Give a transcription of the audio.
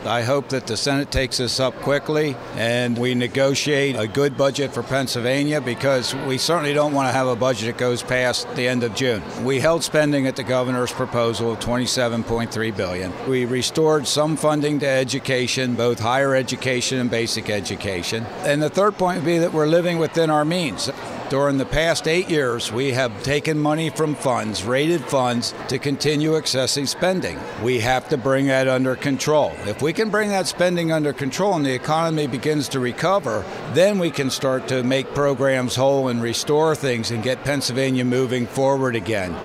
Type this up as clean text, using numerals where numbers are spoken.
I hope that the Senate takes this up quickly and we negotiate a good budget for Pennsylvania, because we certainly don't want to have a budget that goes past the end of June. We held spending at the governor's proposal of $27.3 billion. We restored some funding to education, both higher education and basic education. And the third point would be that we're living within our means. During the past 8 years, we have taken money from funds, rated funds, to continue excessive spending. We have to bring that under control. If we can bring that spending under control and the economy begins to recover, then we can start to make programs whole and restore things and get Pennsylvania moving forward again.